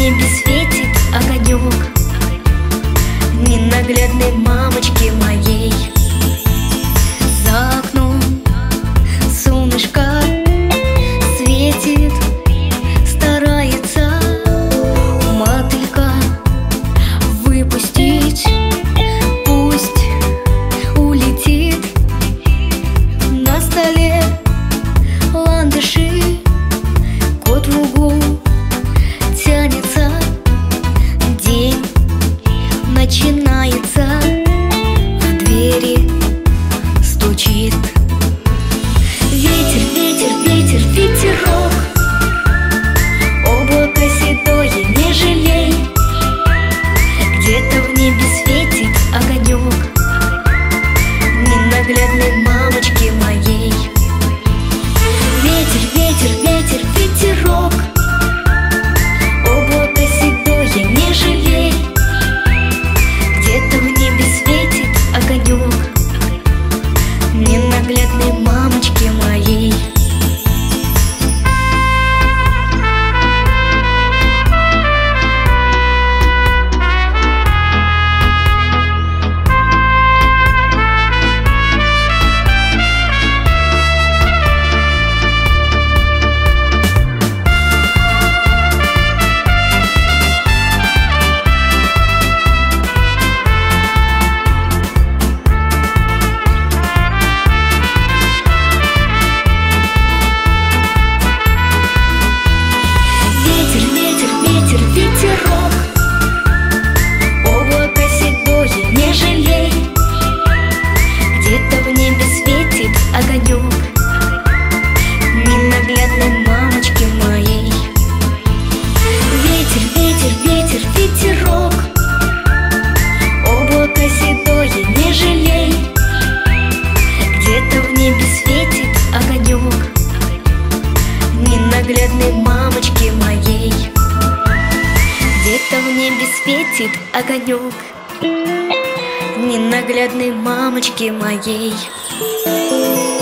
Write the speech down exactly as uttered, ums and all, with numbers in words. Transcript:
небе светит огонек ненаглядной мамочки моей. За окном солнышко светит, старается мотылька выпустить. Пусть улетит. На столе ландыши, кот в углу тянется. День начинается, в двери стучит. Ветер, ветер, ветер, ветерок, облако седое не жалей. Где-то в небе светит огонек ненаглядной мамочки моей. Ветер, ветер, ветер, ветерок, облако седое не жалей. Где-то в небе светит огонек ненаглядной мамочки моей. Ветерок, облако седое не жалей. Где-то в небе светит огонек ненаглядной мамочки моей. Ветер, ветер, ветер, ветерок, облако седое не жалей. Где-то в небе светит огонек ненаглядной мамочки моей. Где-то в небе светит огонек ненаглядной мамочки моей.